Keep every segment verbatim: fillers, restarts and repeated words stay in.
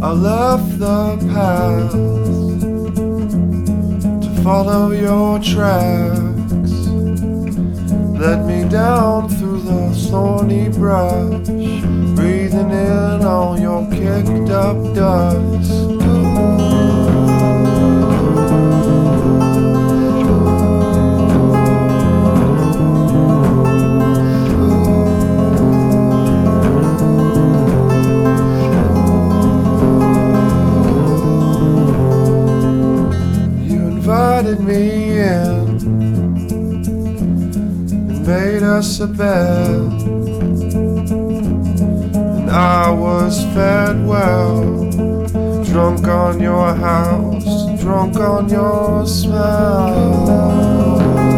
I left the path to follow your tracks. Led me down through the thorny brush, breathing in all your kicked up dust. Invited me in and made us a bed, and I was fed well, drunk on your house, drunk on your smell.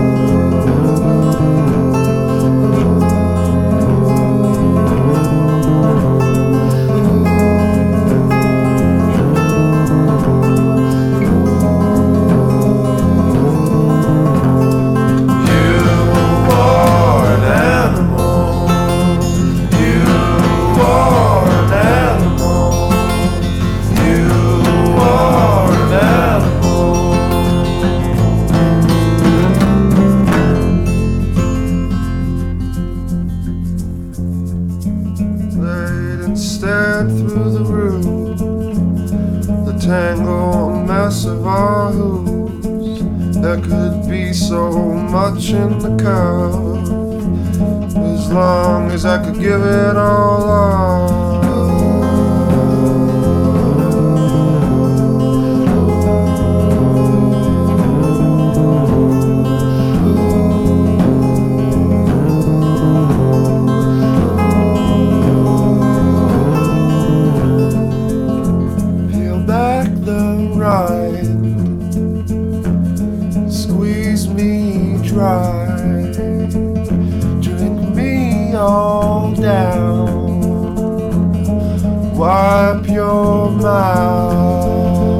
Stared through the room, the tangled mess of our hooves. There could be so much in the curve, as long as I could give it all up. Squeeze me dry, drink me all down, wipe your mouth.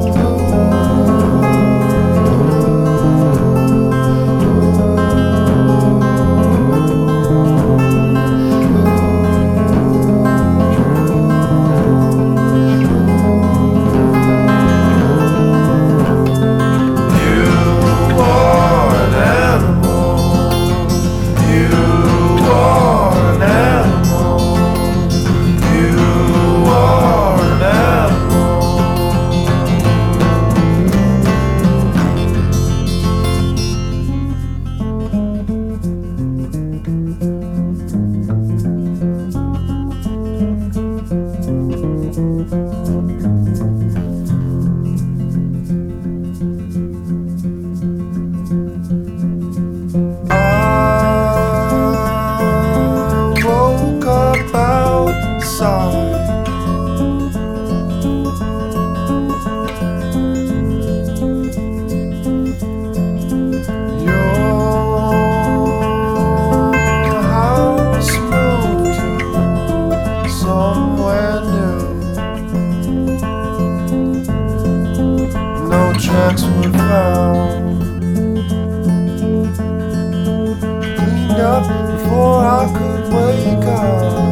Tracks were found, cleaned up before I could wake up.